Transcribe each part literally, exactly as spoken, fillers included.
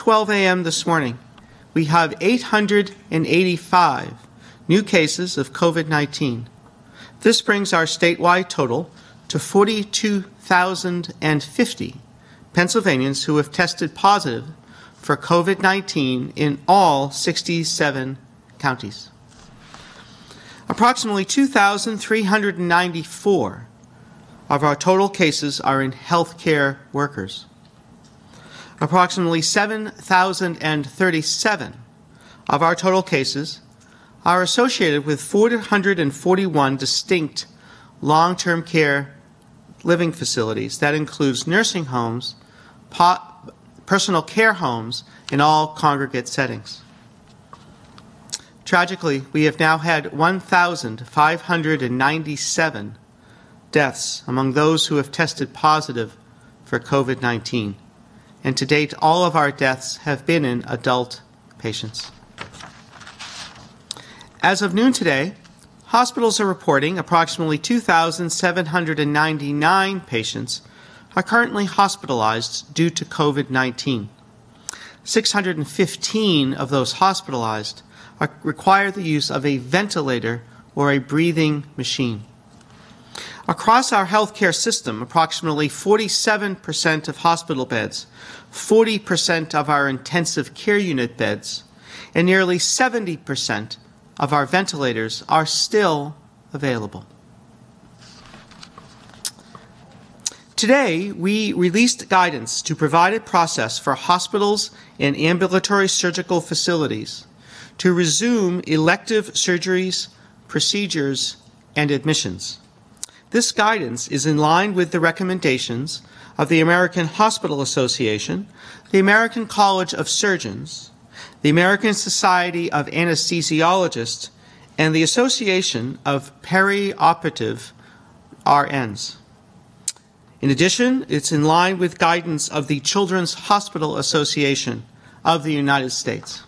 twelve a m this morning, we have eight hundred eighty-five new cases of COVID nineteen. This brings our statewide total to forty-two thousand fifty Pennsylvanians who have tested positive for COVID nineteen in all sixty-seven counties. Approximately two thousand three hundred ninety-four of our total cases are in healthcare workers. Approximately seven thousand thirty-seven of our total cases are associated with four hundred forty-one distinct long-term care living facilities. That includes nursing homes, personal care homes, in all congregate settings. Tragically, we have now had one thousand five hundred ninety-seven deaths among those who have tested positive for COVID nineteen. And to date, all of our deaths have been in adult patients. As of noon today, hospitals are reporting approximately two thousand seven hundred ninety-nine patients are currently hospitalized due to COVID nineteen. six hundred fifteen of those hospitalized are, require the use of a ventilator or a breathing machine. Across our healthcare system, approximately forty-seven percent of hospital beds, forty percent of our intensive care unit beds, and nearly seventy percent of our ventilators are still available. Today, we released guidance to provide a process for hospitals and ambulatory surgical facilities to resume elective surgeries, procedures, and admissions. This guidance is in line with the recommendations of the American Hospital Association, the American College of Surgeons, the American Society of Anesthesiologists, and the Association of Perioperative R Ns. In addition, it's in line with guidance of the Children's Hospital Association of the United States.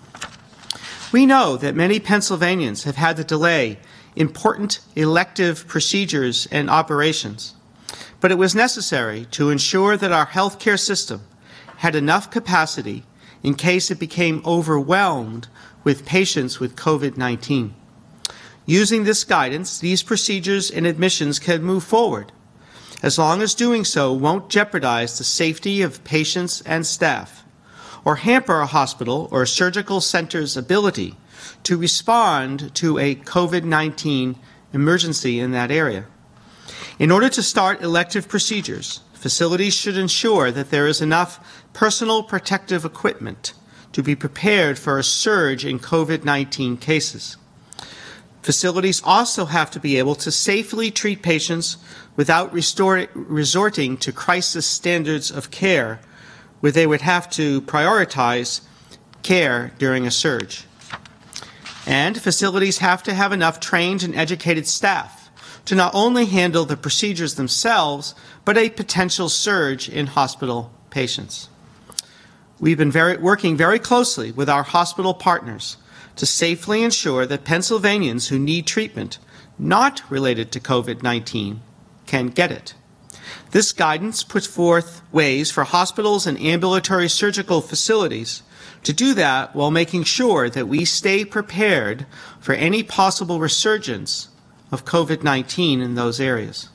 We know that many Pennsylvanians have had to delay important elective procedures and operations, but it was necessary to ensure that our healthcare system had enough capacity in case it became overwhelmed with patients with COVID nineteen. Using this guidance, these procedures and admissions can move forward, as long as doing so won't jeopardize the safety of patients and staff, or hamper a hospital or a surgical center's ability to respond to a COVID nineteen emergency in that area. In order to start elective procedures, facilities should ensure that there is enough personal protective equipment to be prepared for a surge in COVID nineteen cases. Facilities also have to be able to safely treat patients without restore, resorting to crisis standards of care, where they would have to prioritize care during a surge. And facilities have to have enough trained and educated staff to not only handle the procedures themselves, but a potential surge in hospital patients. We've been very, working very closely with our hospital partners to safely ensure that Pennsylvanians who need treatment not related to COVID nineteen can get it. This guidance puts forth ways for hospitals and ambulatory surgical facilities to do that while making sure that we stay prepared for any possible resurgence of COVID nineteen in those areas.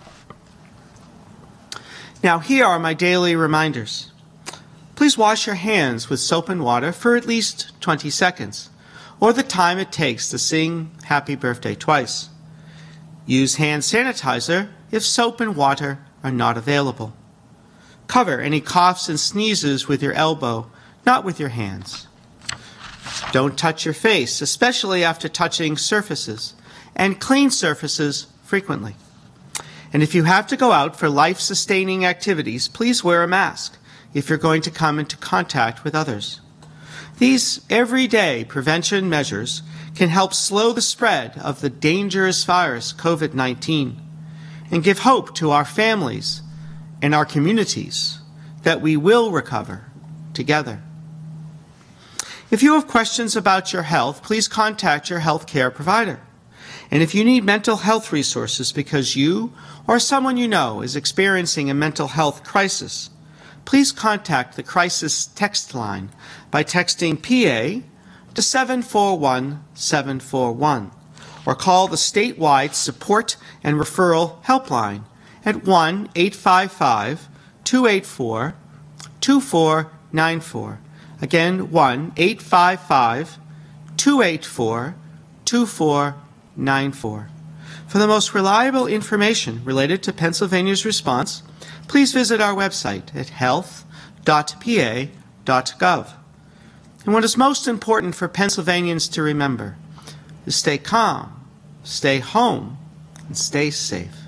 Now, here are my daily reminders. Please wash your hands with soap and water for at least twenty seconds, or the time it takes to sing Happy Birthday twice. Use hand sanitizer if soap and water are not available. Cover any coughs and sneezes with your elbow, not with your hands. Don't touch your face, especially after touching surfaces, and clean surfaces frequently. And if you have to go out for life-sustaining activities, please wear a mask if you're going to come into contact with others. These everyday prevention measures can help slow the spread of the dangerous virus, COVID nineteen, and give hope to our families and our communities that we will recover together. If you have questions about your health, please contact your health care provider. And if you need mental health resources because you or someone you know is experiencing a mental health crisis, please contact the crisis text line by texting P A to seven four one seven four one or call the statewide support and referral helpline at one eight five five two eight four two four nine four. Again, one eight five five two eight four two four nine four. For the most reliable information related to Pennsylvania's response, please visit our website at health dot p a dot gov. And what is most important for Pennsylvanians to remember is stay calm, stay home, and stay safe.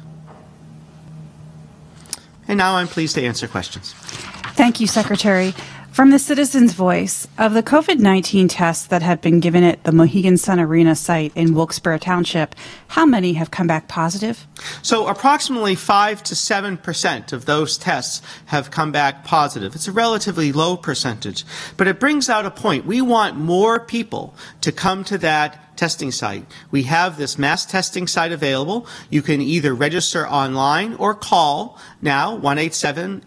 And now I'm pleased to answer questions. Thank you, Secretary. From the Citizen's Voice, of the COVID nineteen tests that have been given at the Mohegan Sun Arena site in Wilkes-Barre Township, how many have come back positive? So approximately five to seven percent of those tests have come back positive. It's a relatively low percentage, but it brings out a point. We want more people to come to that testing site. We have this mass testing site available. You can either register online or call now one eight seven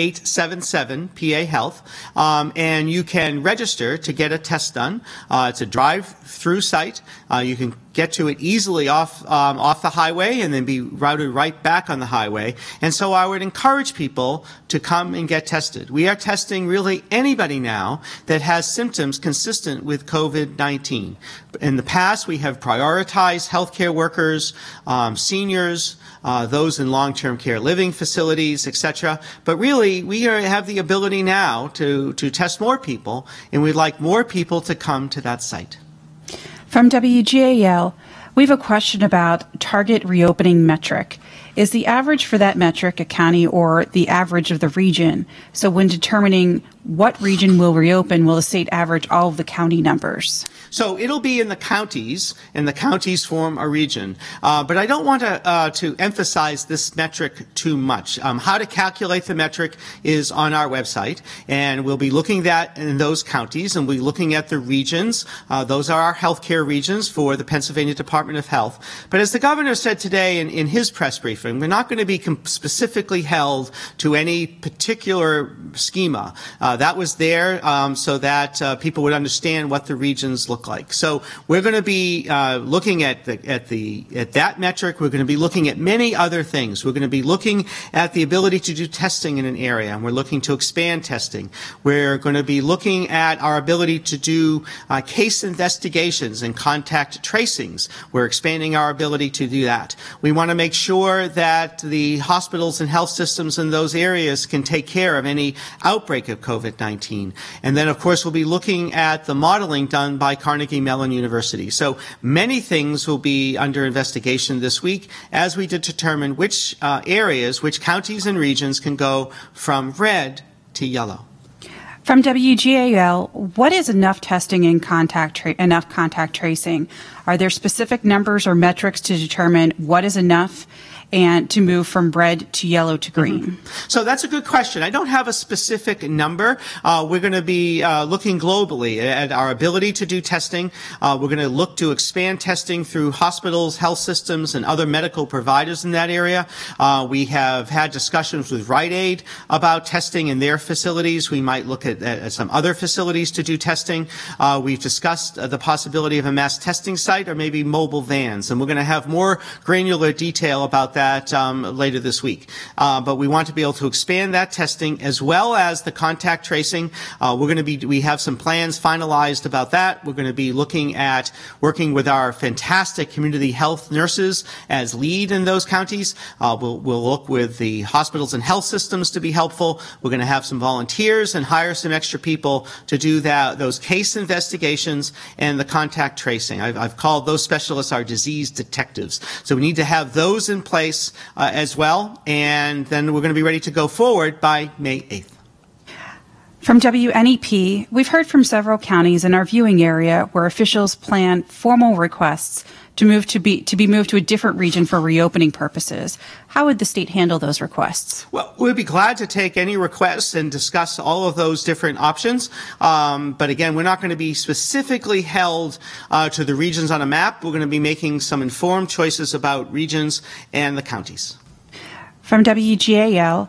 seven P A Health, um, and you can register to get a test done. Uh, it's a drive-through site. Uh, you can get to it easily off um, off the highway and then be routed right back on the highway. And so I would encourage people to come and get tested. We are testing really anybody now that has symptoms consistent with COVID nineteen. In the past, we have prioritized healthcare workers, um, seniors, uh, those in long-term care living facilities, et cetera. But really, we are, have the ability now to, to test more people, and we'd like more people to come to that site. From W G A L, we have a question about target reopening metric. Is the average for that metric a county or the average of the region? So when determining what region will reopen, will the state average all of the county numbers? So it'll be in the counties, and the counties form a region. Uh, but I don't want to, uh, to emphasize this metric too much. Um, how to calculate the metric is on our website, and we'll be looking at in those counties, and we'll be looking at the regions. Uh, those are our healthcare regions for the Pennsylvania Department of Health. But as the governor said today in, in his press briefing, we're not going to be specifically held to any particular schema. Uh, that was there um, so that uh, people would understand what the regions look like. So we're going to be uh, looking at the, at the at that metric. We're going to be looking at many other things. We're going to be looking at the ability to do testing in an area, and we're looking to expand testing. We're going to be looking at our ability to do uh, case investigations and contact tracings. We're expanding our ability to do that. We want to make sure that the hospitals and health systems in those areas can take care of any outbreak of COVID nineteen. And then, of course, we'll be looking at the modeling done by Carnegie Mellon University. So many things will be under investigation this week as we determine which uh, areas, which counties and regions can go from red to yellow. From W G A L, what is enough testing and contact tra- enough contact tracing? Are there specific numbers or metrics to determine what is enough and to move from red to yellow to green? Mm-hmm. So that's a good question. I don't have a specific number. Uh, we're going to be uh, looking globally at our ability to do testing. Uh, we're going to look to expand testing through hospitals, health systems, and other medical providers in that area. Uh, we have had discussions with Rite Aid about testing in their facilities. We might look at, at some other facilities to do testing. Uh, we've discussed uh, the possibility of a mass testing site or maybe mobile vans, and we're going to have more granular detail about that um, later this week. Uh, but we want to be able to expand that testing as well as the contact tracing. Uh, we're going to be, we have some plans finalized about that. We're going to be looking at working with our fantastic community health nurses as lead in those counties. Uh, we'll, we'll look with the hospitals and health systems to be helpful. We're going to have some volunteers and hire some extra people to do that, those case investigations and the contact tracing. I've, I've called those specialists our disease detectives. So we need to have those in place Uh, as well, and then we're going to be ready to go forward by May eighth. From W N E P, we've heard from several counties in our viewing area where officials plan formal requests to move to be to be moved to a different region for reopening purposes. How would the state handle those requests? Well, we'd be glad to take any requests and discuss all of those different options. Um, but again, we're not going to be specifically held uh, to the regions on a map. We're going to be making some informed choices about regions and the counties. From W G A L,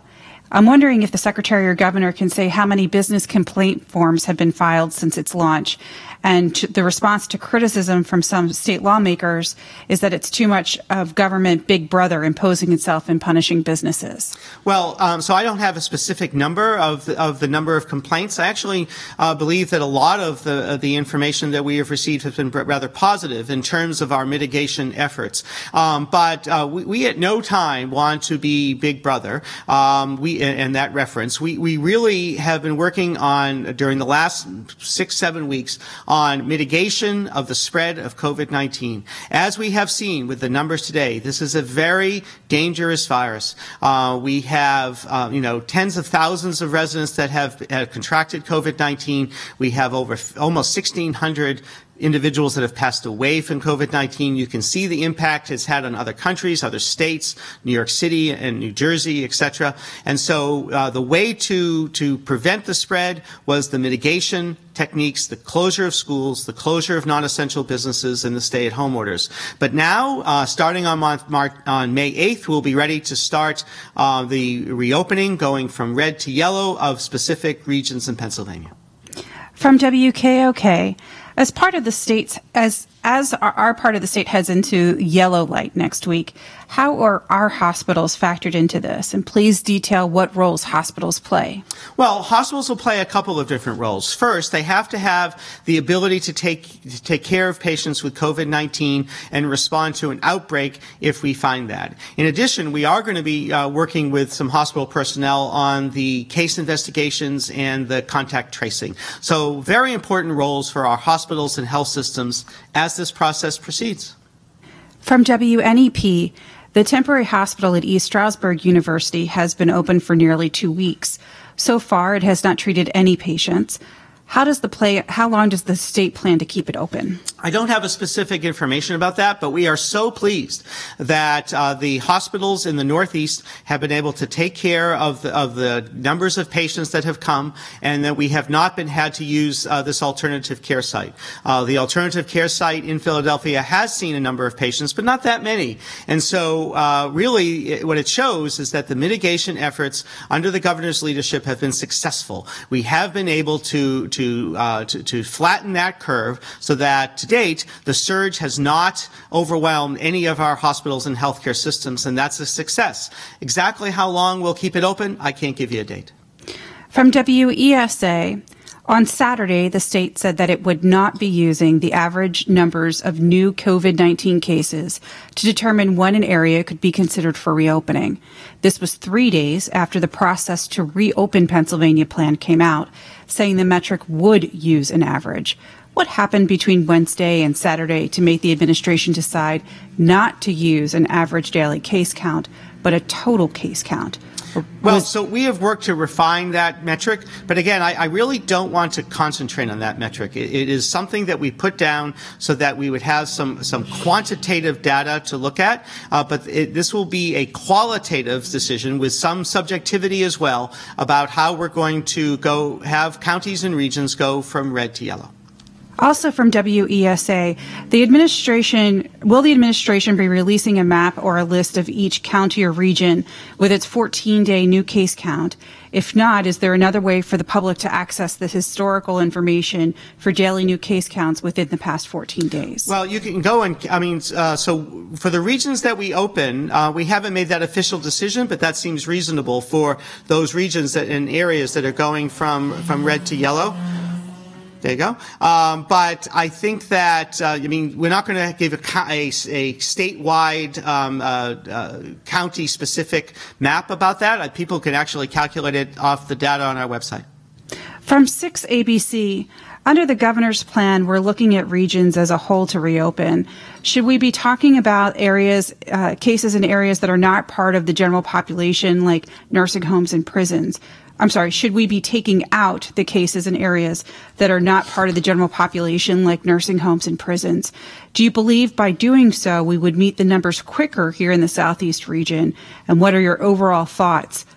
I'm wondering if the Secretary or Governor can say how many business complaint forms have been filed since its launch. And to, the response to criticism from some state lawmakers is that it's too much of government big brother imposing itself and punishing businesses. Well, um, so I don't have a specific number of the, of the number of complaints. I actually uh, believe that a lot of the, of the information that we have received has been rather positive in terms of our mitigation efforts. Um, but uh, we, we at no time want to be big brother. Um, we and that reference. We we really have been working on during the last six seven weeks on mitigation of the spread of COVID nineteen. As we have seen with the numbers today, this is a very dangerous virus. Uh, we have, uh, you know, tens of thousands of residents that have, have contracted COVID nineteen. We have over almost sixteen hundred individuals that have passed away from COVID nineteen. You can see the impact it's had on other countries, other states, New York City and New Jersey, et cetera. And so uh, the way to, to prevent the spread was the mitigation techniques, the closure of schools, the closure of non-essential businesses, and the stay-at-home orders. But now, uh, starting on, March, on May eighth, we'll be ready to start uh, the reopening, going from red to yellow of specific regions in Pennsylvania. From W K O K, as part of the state's, as as our, our part of the state heads into yellow light next week, how are our hospitals factored into this? And please detail what roles hospitals play. Well, hospitals will play a couple of different roles. First, they have to have the ability to take to take care of patients with COVID nineteen and respond to an outbreak if we find that. In addition, we are going to be uh, working with some hospital personnel on the case investigations and the contact tracing. So very important roles for our hospitals and health systems as this process proceeds. From W N E P, the temporary hospital at East Stroudsburg University has been open for nearly two weeks. So far, it has not treated any patients. How does the play, how long does the state plan to keep it open? I don't have a specific information about that, but we are so pleased that uh, the hospitals in the Northeast have been able to take care of the, of the numbers of patients that have come, and that we have not been had to use uh, this alternative care site. Uh, the alternative care site in Philadelphia has seen a number of patients, but not that many. And so uh, really it, what it shows is that the mitigation efforts under the governor's leadership have been successful. We have been able to To, uh, to, to flatten that curve so that to date the surge has not overwhelmed any of our hospitals and healthcare systems, and that's a success. Exactly how long we'll keep it open, I can't give you a date. From W E S A, on Saturday, the state said that it would not be using the average numbers of new COVID nineteen cases to determine when an area could be considered for reopening. This was three days after the process to reopen Pennsylvania plan came out, saying the metric would use an average. What happened between Wednesday and Saturday to make the administration decide not to use an average daily case count, but a total case count? Well, so we have worked to refine that metric, but again, I, I really don't want to concentrate on that metric. It, it is something that we put down so that we would have some, some quantitative data to look at, uh, but it, this will be a qualitative decision with some subjectivity as well about how we're going to go have counties and regions go from red to yellow. Also from W E S A, the administration, will the administration be releasing a map or a list of each county or region with its fourteen-day new case count? If not, is there another way for the public to access the historical information for daily new case counts within the past fourteen days? Well, you can go and, I mean, uh, so for the regions that we open, uh, we haven't made that official decision, but that seems reasonable for those regions that, and areas that are going from, from red to yellow. There you go. Um, but I think that, uh, I mean, we're not going to give a, a, a statewide, um, uh, uh, county-specific map about that. Uh, people can actually calculate it off the data on our website. From six A B C, under the governor's plan, we're looking at regions as a whole to reopen. Should we be talking about areas, uh, cases in areas that are not part of the general population, like nursing homes and prisons? I'm sorry, should we be taking out the cases in areas that are not part of the general population, like nursing homes and prisons? Do you believe by doing so we would meet the numbers quicker here in the Southeast region? And what are your overall thoughts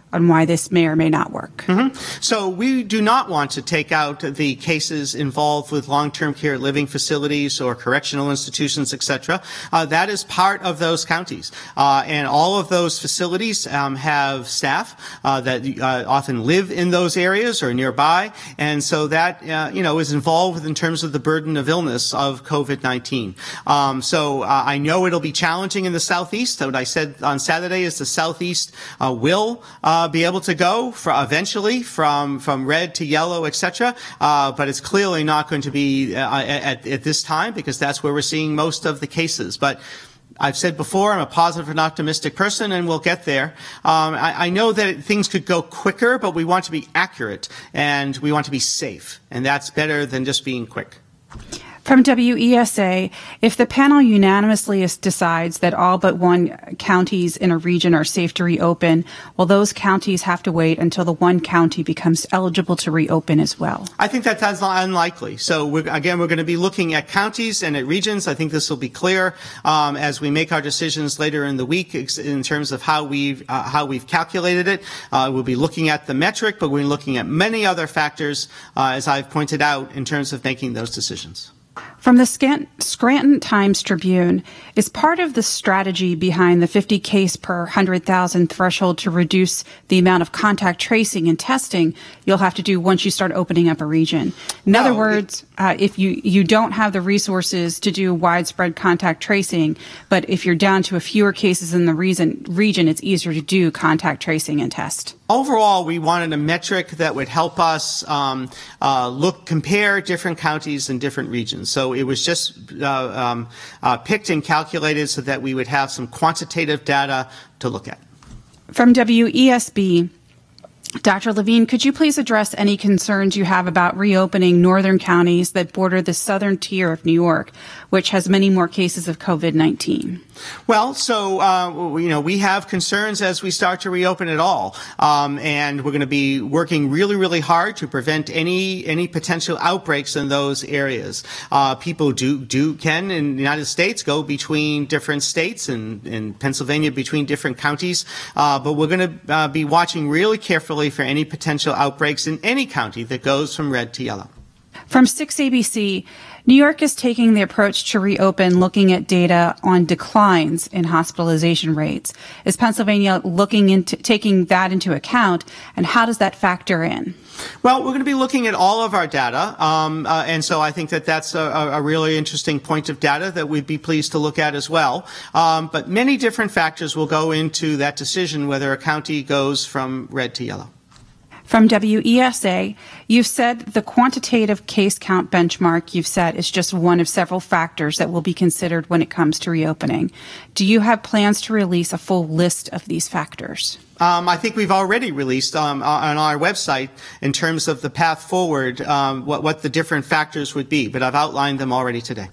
on why this may or may not work. Mm-hmm. So we do not want to take out the cases involved with long-term care living facilities or correctional institutions, et cetera. Uh, that is part of those counties. Uh, and all of those facilities um, have staff uh, that uh, often live in those areas or nearby. And so that, uh, you know, is involved in terms of the burden of illness of COVID nineteen. Um, so uh, I know it'll be challenging in the Southeast. What I said on Saturday is the Southeast uh, will uh, be able to go for eventually from from red to yellow, et cetera. Uh, but it's clearly not going to be uh, at, at this time because that's where we're seeing most of the cases. But I've said before, I'm a positive and optimistic person, and we'll get there. Um, I, I know that things could go quicker, but we want to be accurate and we want to be safe, and that's better than just being quick. From W E S A, if the panel unanimously decides that all but one counties in a region are safe to reopen, will those counties have to wait until the one county becomes eligible to reopen as well? I think that that's unlikely. So we're, again, we're going to be looking at counties and at regions. I think this will be clear um, as we make our decisions later in the week in terms of how we've uh, how we've calculated it. Uh, we'll be looking at the metric, but we're looking at many other factors, uh, as I've pointed out, in terms of making those decisions. From the Scranton Times Tribune, is part of the strategy behind the fifty case per one hundred thousand threshold to reduce the amount of contact tracing and testing you'll have to do once you start opening up a region? In no, other words, uh, if you, you don't have the resources to do widespread contact tracing, but if you're down to a fewer cases in the reason, region, it's easier to do contact tracing and test. Overall, we wanted a metric that would help us um, uh, look, compare different counties and different regions. So it was just uh, um, uh, picked and calculated so that we would have some quantitative data to look at. From W E S B, Doctor Levine, could you please address any concerns you have about reopening northern counties that border the southern tier of New York, which has many more cases of COVID nineteen? Well, so, uh, you know, we have concerns as we start to reopen it all. Um, and we're going to be working really, really hard to prevent any any potential outbreaks in those areas. Uh, people do, do can, in the United States, go between different states and in Pennsylvania between different counties. Uh, but we're going to uh, be watching really carefully for any potential outbreaks in any county that goes from red to yellow. From six A B C, New York is taking the approach to reopen looking at data on declines in hospitalization rates. Is Pennsylvania looking into taking that into account, and how does that factor in? Well, we're going to be looking at all of our data, um, uh, and so I think that that's a, a really interesting point of data that we'd be pleased to look at as well. Um, but many different factors will go into that decision whether a county goes from red to yellow. From W E S A, you've said the quantitative case count benchmark you've set is just one of several factors that will be considered when it comes to reopening. Do you have plans to release a full list of these factors? Um, I think we've already released um, on our website in terms of the path forward um, what, what the different factors would be, but I've outlined them already today.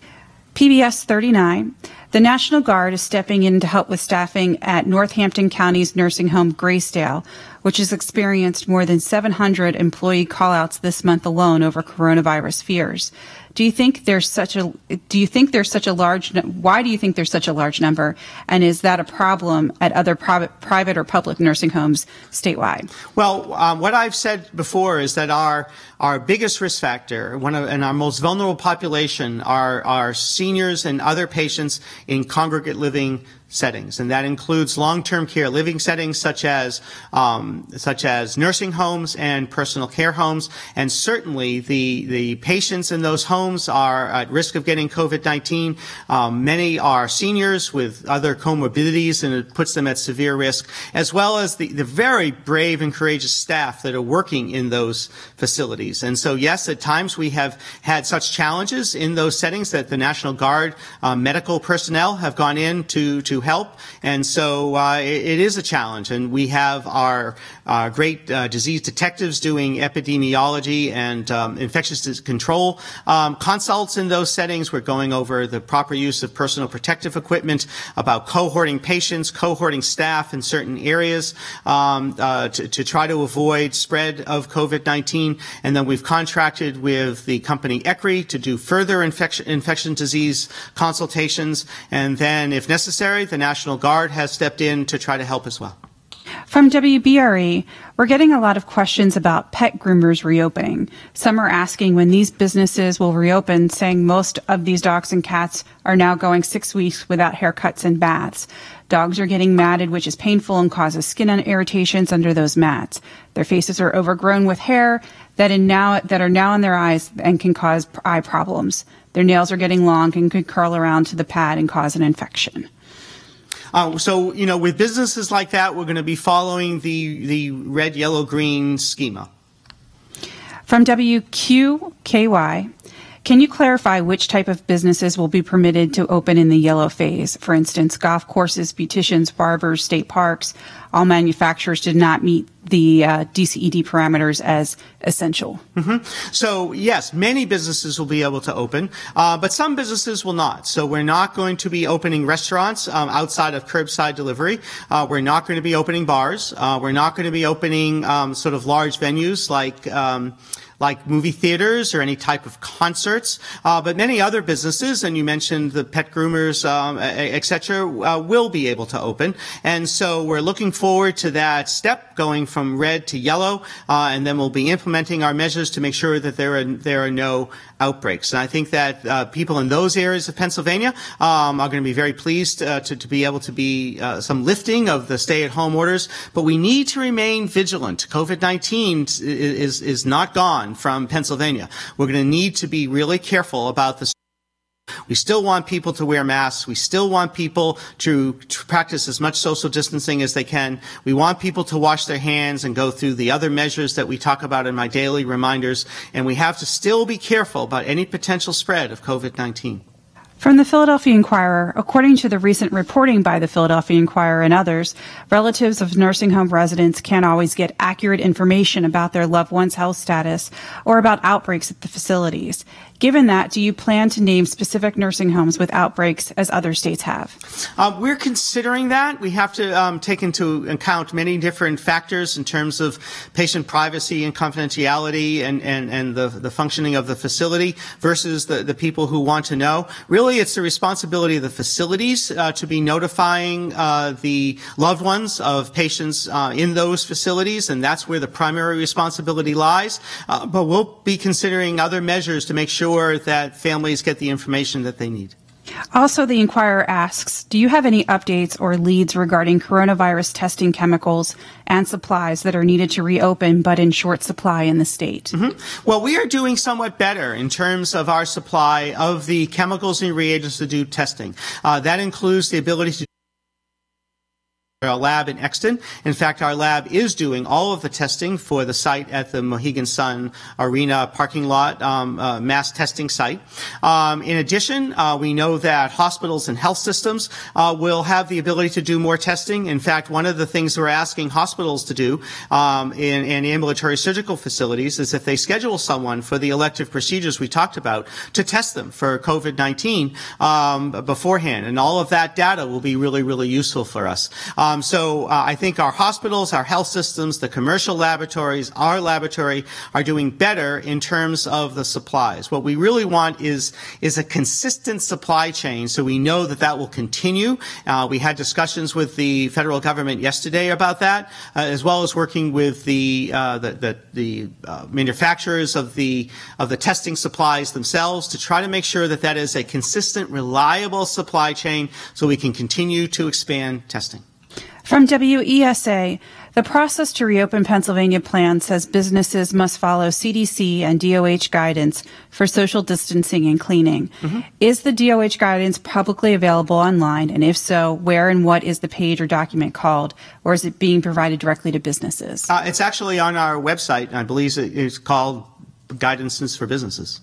P B S thirty-nine, the National Guard is stepping in to help with staffing at Northampton County's nursing home Graysdale, which has experienced more than seven hundred employee callouts this month alone over coronavirus fears. Do you think there's such a do you think there's such a large why do you think there's such a large number, and is that a problem at other private private or public nursing homes statewide? Well, um, what I've said before is that our our biggest risk factor, one of, and our most vulnerable population are are seniors and other patients in congregate living settings, and that includes long-term care living settings such as um, such as nursing homes and personal care homes. And certainly the the patients in those homes are at risk of getting COVID nineteen. Um, many are seniors with other comorbidities, and it puts them at severe risk, as well as the, the very brave and courageous staff that are working in those facilities. And so, yes, at times we have had such challenges in those settings that the National Guard uh, medical personnel have gone in to to help, and so uh, it, it is a challenge. And we have our uh, great uh, disease detectives doing epidemiology and um, infectious disease control um, consults in those settings. We're going over the proper use of personal protective equipment, about cohorting patients, cohorting staff in certain areas um, uh, to, to try to avoid spread of COVID nineteen. And then we've contracted with the company E C R I to do further infection, infection disease consultations, and then, if necessary, the National Guard has stepped in to try to help as well. From W B R E, we're getting a lot of questions about pet groomers reopening. Some are asking when these businesses will reopen, saying most of these dogs and cats are now going six weeks without haircuts and baths. Dogs are getting matted, which is painful and causes skin irritations under those mats. Their faces are overgrown with hair that, in now, that are now in their eyes and can cause eye problems. Their nails are getting long and could curl around to the pad and cause an infection. Uh, so, you know, with businesses like that, we're going to be following the, the red, yellow, green schema. From W Q K Y, can you clarify which type of businesses will be permitted to open in the yellow phase? For instance, golf courses, beauticians, barbers, state parks. All manufacturers did not meet the uh, D C E D parameters as essential. Mm-hmm. So, yes, many businesses will be able to open, uh, but some businesses will not. So we're not going to be opening restaurants um, outside of curbside delivery. Uh, we're not going to be opening bars. Uh, we're not going to be opening um, sort of large venues like um, like movie theaters or any type of concerts, uh, but many other businesses, and you mentioned the pet groomers, um, et cetera, uh, will be able to open. And so we're looking forward to that step going from red to yellow, uh, and then we'll be implementing our measures to make sure that there are there are no outbreaks. And I think that uh, people in those areas of Pennsylvania um, are going to be very pleased uh, to, to be able to be uh, some lifting of the stay-at-home orders. But we need to remain vigilant. COVID nineteen is, is, is not gone from Pennsylvania. We're going to need to be really careful about this. We still want people to wear masks. We still want people to, to practice as much social distancing as they can. We want people to wash their hands and go through the other measures that we talk about in my daily reminders. And we have to still be careful about any potential spread of COVID nineteen. From the Philadelphia Inquirer, according to the recent reporting by the Philadelphia Inquirer and others, relatives of nursing home residents can't always get accurate information about their loved one's health status or about outbreaks at the facilities. Given that, do you plan to name specific nursing homes with outbreaks as other states have? Uh, we're considering that. We have to um, take into account many different factors in terms of patient privacy and confidentiality and, and, and the, the functioning of the facility versus the, the people who want to know. Really, it's the responsibility of the facilities uh, to be notifying uh, the loved ones of patients uh, in those facilities, and that's where the primary responsibility lies. Uh, but we'll be considering other measures to make sure that families get the information that they need. Also, the Inquirer asks, do you have any updates or leads regarding coronavirus testing chemicals and supplies that are needed to reopen but in short supply in the state? Mm-hmm. Well, we are doing somewhat better in terms of our supply of the chemicals and reagents to do testing. Uh, that includes the ability to our lab in Exton. In fact, our lab is doing all of the testing for the site at the Mohegan Sun Arena parking lot, um, uh, mass testing site. Um, in addition, uh, we know that hospitals and health systems uh, will have the ability to do more testing. In fact, one of the things we're asking hospitals to do um, in, in ambulatory surgical facilities is if they schedule someone for the elective procedures we talked about, to test them for COVID nineteen um, beforehand. And all of that data will be really, really useful for us. Um, Um, so uh, I think our hospitals, our health systems, the commercial laboratories, our laboratory are doing better in terms of the supplies. What we really want is is a consistent supply chain, so we know that that will continue. Uh, we had discussions with the federal government yesterday about that, uh, as well as working with the uh, the the, the uh, manufacturers of the of the testing supplies themselves to try to make sure that that is a consistent, reliable supply chain, so we can continue to expand testing. From W E S A, the process to reopen Pennsylvania plan says businesses must follow C D C and D O H guidance for social distancing and cleaning. Mm-hmm. Is the D O H guidance publicly available online? And if so, where and what is the page or document called? Or is it being provided directly to businesses? Uh, it's actually on our website. I believe it's called Guidances for Businesses.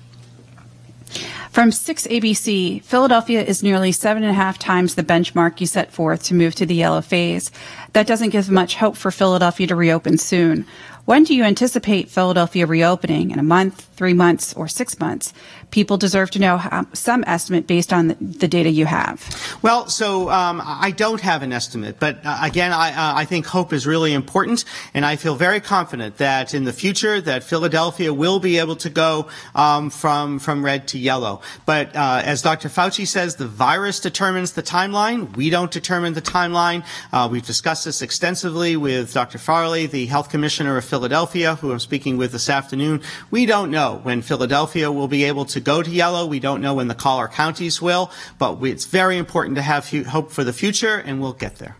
From six A B C, Philadelphia is nearly seven and a half times the benchmark you set forth to move to the yellow phase. That doesn't give much hope for Philadelphia to reopen soon. When do you anticipate Philadelphia reopening? In a month, three months, or six months? People deserve to know how, some estimate based on the, the data you have. Well, so um, I don't have an estimate, but uh, again, I, uh, I think hope is really important, and I feel very confident that in the future that Philadelphia will be able to go um, from from red to yellow. But uh, as Doctor Fauci says, the virus determines the timeline. We don't determine the timeline. Uh, we've discussed this extensively with Doctor Farley, the Health Commissioner of Philadelphia, who I'm speaking with this afternoon. We don't know when Philadelphia will be able to go to yellow. We don't know when the collar counties will, but we, it's very important to have hope for the future, and we'll get there.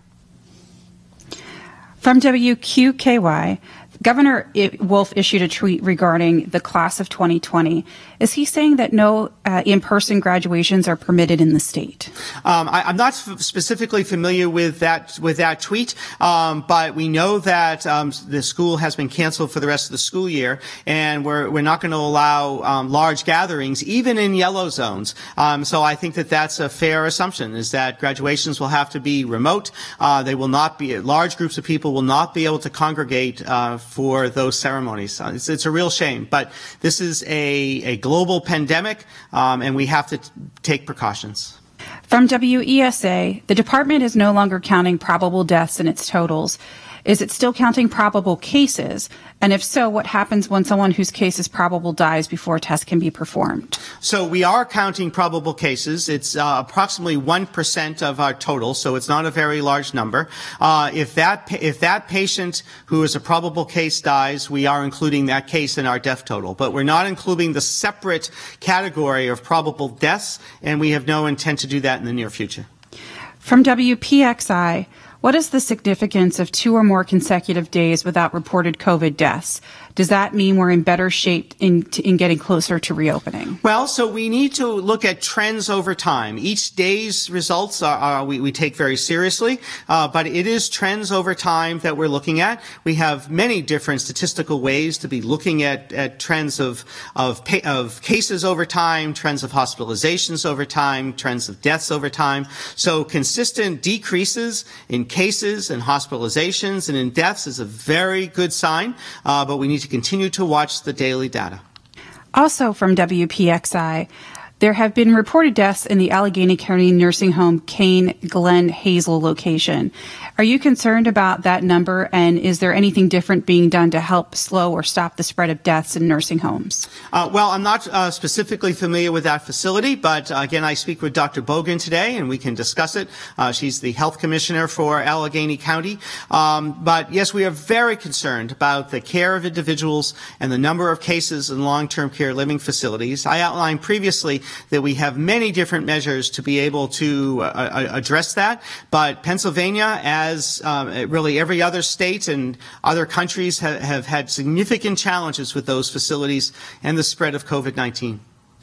From W Q K Y, Governor Wolf issued a tweet regarding the class of twenty twenty. Is he saying that no uh, in-person graduations are permitted in the state? Um, I, I'm not f- specifically familiar with that with that tweet, um, but we know that um, the school has been canceled for the rest of the school year, and we're we're not going to allow um, large gatherings, even in yellow zones. Um, so I think that that's a fair assumption: is that graduations will have to be remote. Uh, they will not be large groups of people will not be able to congregate Uh, for those ceremonies. Uh, it's, it's a real shame, but this is a, a global pandemic, um, and we have to t- take precautions. From W E S A, the department is no longer counting probable deaths in its totals. Is it still counting probable cases? And if so, what happens when someone whose case is probable dies before a test can be performed? So we are counting probable cases. It's uh, approximately one percent of our total, so it's not a very large number. Uh, if that if that patient who is a probable case dies, we are including that case in our death total. But we're not including the separate category of probable deaths, and we have no intent to do that in the near future. From W P X I, what is the significance of two or more consecutive days without reported COVID deaths? Does that mean we're in better shape in, in getting closer to reopening? Well, so we need to look at trends over time. Each day's results are, are we, we take very seriously, uh, but it is trends over time that we're looking at. We have many different statistical ways to be looking at, at trends of, of, pa- of cases over time, trends of hospitalizations over time, trends of deaths over time. So consistent decreases in cases and hospitalizations and in deaths is a very good sign, uh, but we need to continue to watch the daily data. Also from W P X I, there have been reported deaths in the Allegheny County nursing home Kane Glen Hazel location. Are you concerned about that number, and is there anything different being done to help slow or stop the spread of deaths in nursing homes? Uh, well, I'm not uh, specifically familiar with that facility, but uh, again, I speak with Doctor Bogan today, and we can discuss it. Uh, she's the health commissioner for Allegheny County. Um, but yes, we are very concerned about the care of individuals and the number of cases in long-term care living facilities. I outlined previously that we have many different measures to be able to uh, address that, but Pennsylvania, as um, really every other state and other countries, ha- have had significant challenges with those facilities and the spread of COVID nineteen.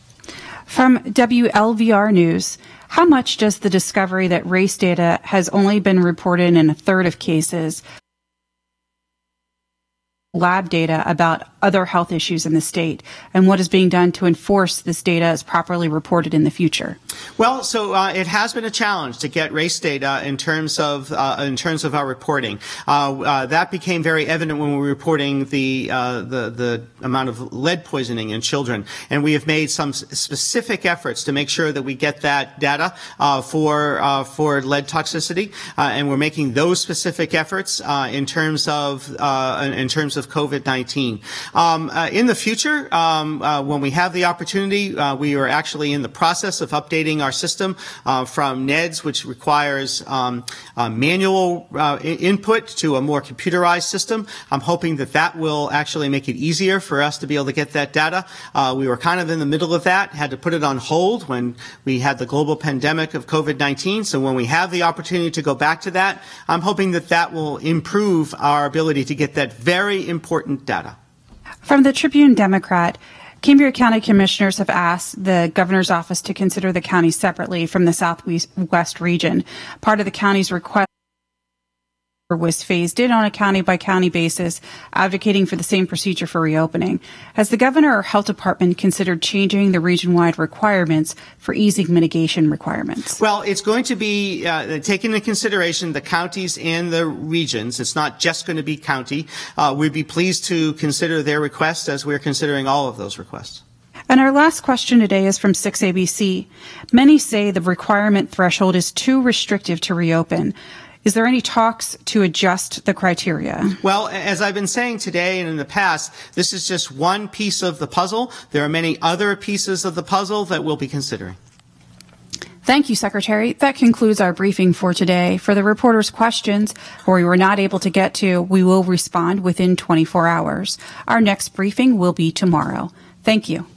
From W L V R News, how much does the discovery that race data has only been reported in a third of cases lab data about other health issues in the state, and what is being done to enforce this data as properly reported in the future? Well, so uh, it has been a challenge to get race data in terms of uh, in terms of our reporting. Uh, uh, that became very evident when we were reporting the uh, the the amount of lead poisoning in children, and we have made some specific efforts to make sure that we get that data uh, for uh, for lead toxicity, uh, and we're making those specific efforts uh, in terms of uh, in terms of COVID nineteen. Um, uh, in the future, um, uh, when we have the opportunity, uh, we are actually in the process of updating our system uh, from N E D S, which requires um, uh, manual uh, input, to a more computerized system. I'm hoping that that will actually make it easier for us to be able to get that data. Uh, we were kind of in the middle of that, had to put it on hold when we had the global pandemic of COVID nineteen. So when we have the opportunity to go back to that, I'm hoping that that will improve our ability to get that very important data. From the Tribune Democrat, Cambria County commissioners have asked the governor's office to consider the county separately from the southwest region. Part of the county's request was phased in on a county-by-county basis, advocating for the same procedure for reopening. Has the governor or health department considered changing the region-wide requirements for easing mitigation requirements? Well, it's going to be uh, taken into consideration the counties and the regions. It's not just going to be county. Uh, we'd be pleased to consider their requests as we're considering all of those requests. And our last question today is from six A B C. Many say the requirement threshold is too restrictive to reopen. Is there any talks to adjust the criteria? Well, as I've been saying today and in the past, this is just one piece of the puzzle. There are many other pieces of the puzzle that we'll be considering. Thank you, Secretary. That concludes our briefing for today. For the reporters' questions, or we were not able to get to, we will respond within twenty-four hours. Our next briefing will be tomorrow. Thank you.